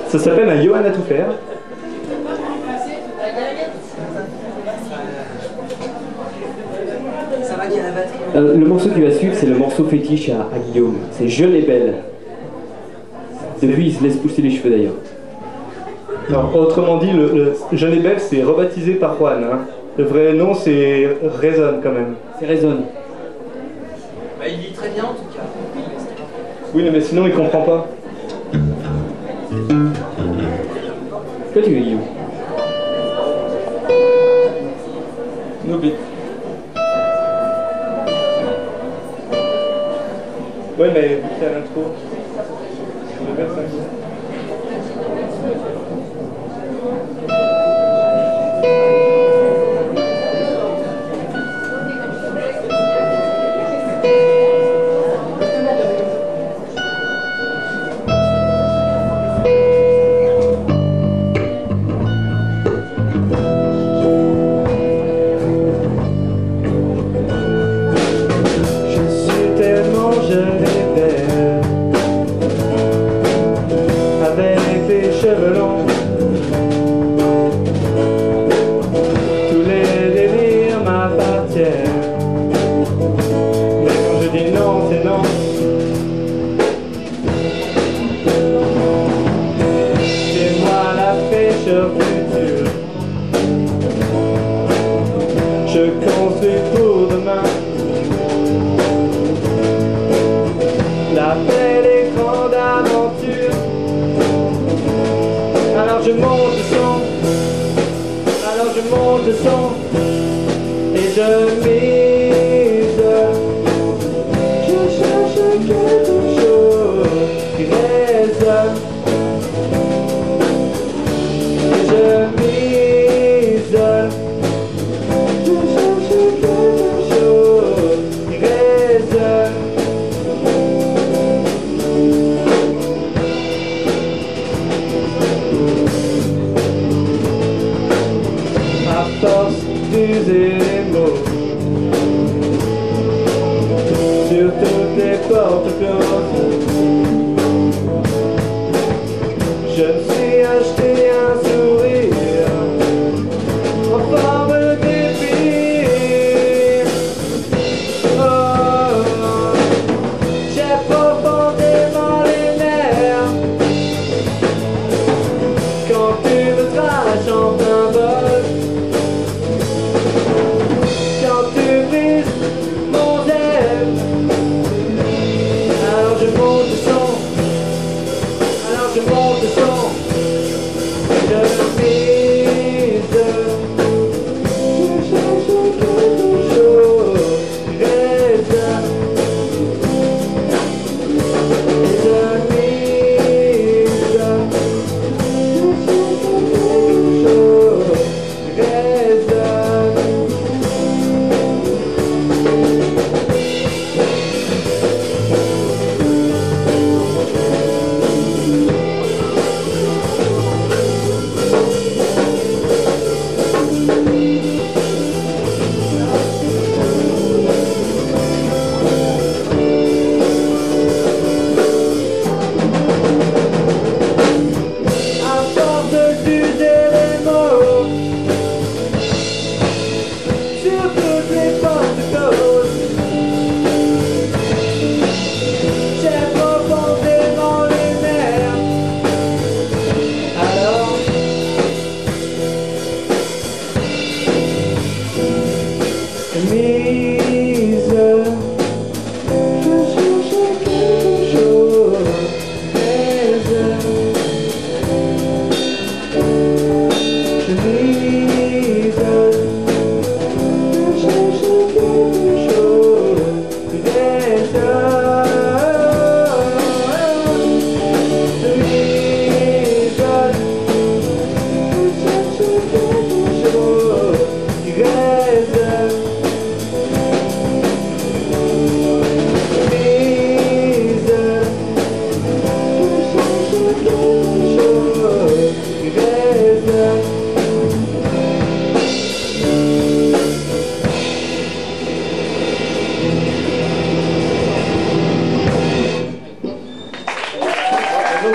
Ça s'appelle un Johan à tout faire. Le morceau qui va suivre, c'est le morceau fétiche à Guillaume. C'est Jeune et Belle. Depuis, il se laisse pousser les cheveux d'ailleurs. Alors, autrement dit, le Jeune et Belle, c'est rebaptisé par Juan. Hein. Le vrai nom, c'est Raison quand même. C'est Raison. Bah, il lit très bien en tout cas. Oui, mais sinon, il comprend pas. Quoi tu veux, Guillaume? N'oublie. Ouais, mais vu qu'il y a l'intro, je vais faire ça. Je construis pour demain la belle écran d'aventure. Alors je monte le son, alors je monte le son et je mise. Je cherche quelque chose qui résonne et je m'isole. D'user les mots sur toutes les portes closes. Je me suis acheté